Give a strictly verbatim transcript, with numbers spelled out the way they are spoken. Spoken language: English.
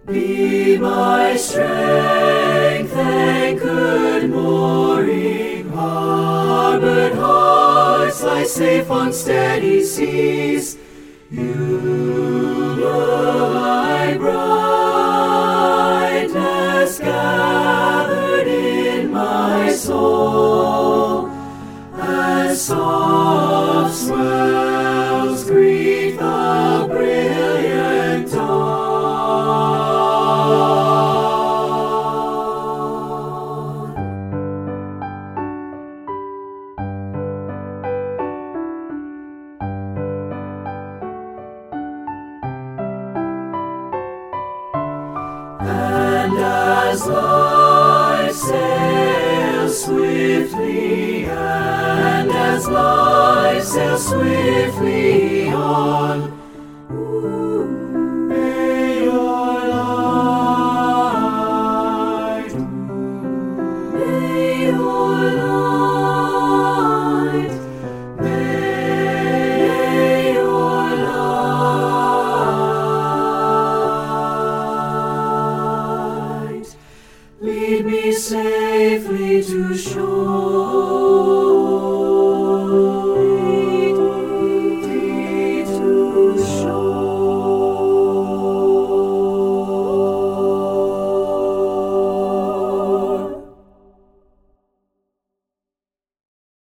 Be my strength and good mooring, harbored hearts lie safe on steady seas. You glow like brightness gathered in my soul, as soft swells greet the brilliant dawn. And as life sails swiftly, and as life sails swiftly